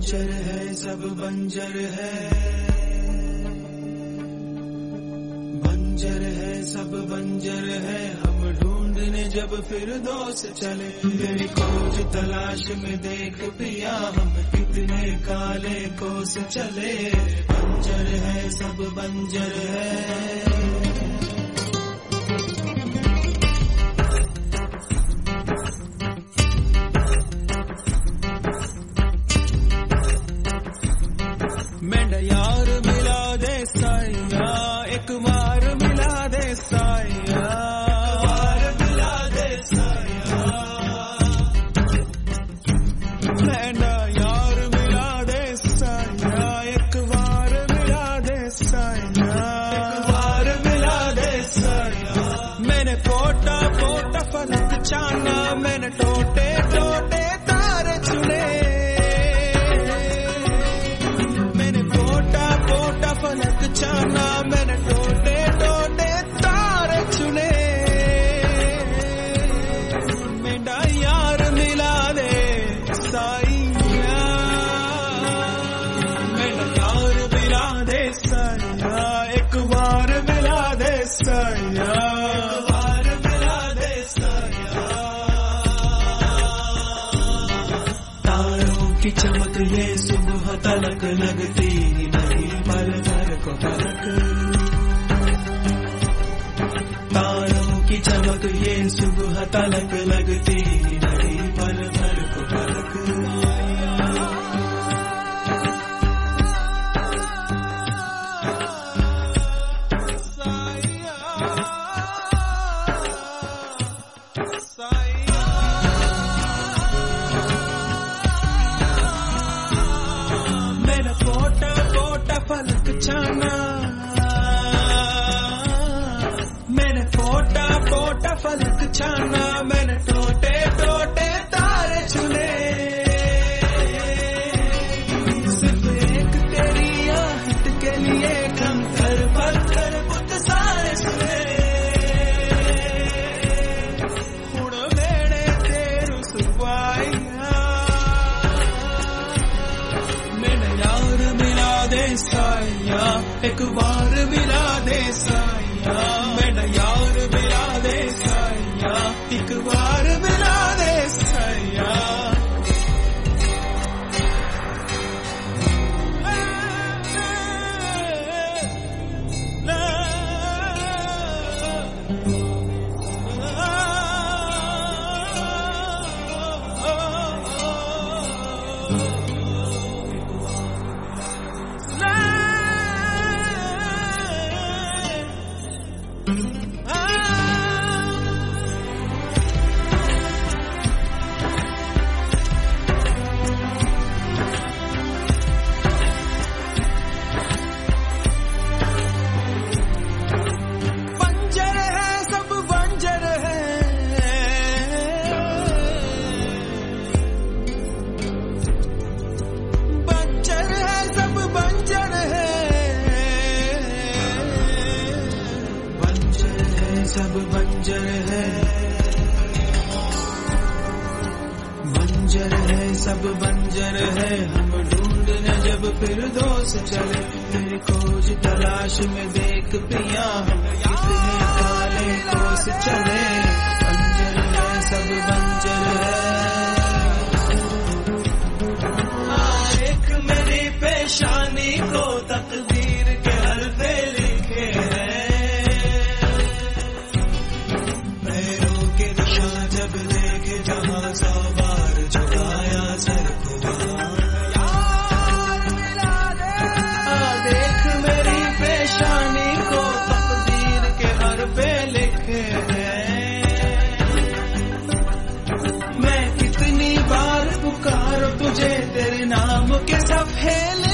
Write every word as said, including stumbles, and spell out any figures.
बंजर है सब बंजर है, बंजर है सब बंजर है। हम ढूंढने जब फिर दोस्त चले, तेरी खोज तलाश में देख पिया हम कितने काले कोस चले। बंजर है सब बंजर है। मेरा यार मिला दे साया, एक बार मिला दे साया, बार मिला दे साया। मेरा यार मिला दे साया, एक बार मिला दे साया, एक बार मिला दे साया। मैंने पोटा पोटा फलक छाना, मैंने टोटे टोटे तारे चुने, फलक छाना मैंने टोटे टोटे तारे चुने। मेरा यार मिला दे साइया, मेरा यार मिला दे साइया, एक बार मिला दे साइया, एक बार मिला दे साइया। तारों की चमक ये सुबह तलक लगती नहीं, पल भर को फलक। तारों की चमक ये सुबह तलक लगती नहीं, पल भर को फलक। मेरा पोटा पोटा फलक छाना, मैंने पोटा पोटा फलक छाना, मैंने टोटे टोटे तारे चुने। सिर्फ एक तेरी आहट के लिए कंकर पत्थर बुत सारे सुने। हुण वेड़े तेरू सुवाइया, मेरा यार मिला दे साया, एक बार मिला दे साया, मेरा यार मिला दे साया, एक बार मिला दे साया। सब बंजर है, बंजर है सब बंजर है। हम ढूंढने जब फिर दोस्त चले, तेरी खोज तलाश में देख पिया हम कितने काले कोस चले। बंजर है सब बंजर है। एक मेरी पेशानी को तकदीर के हरफे लिखे हैं, जब देखे जहाँ सौ बार झुकाया सर को यार मिला दे। देख मेरी पेशानी को तकदीर के हर पे लिखे हैं, मैं कितनी बार पुकारूं तुझे तेरे नाम के सफेद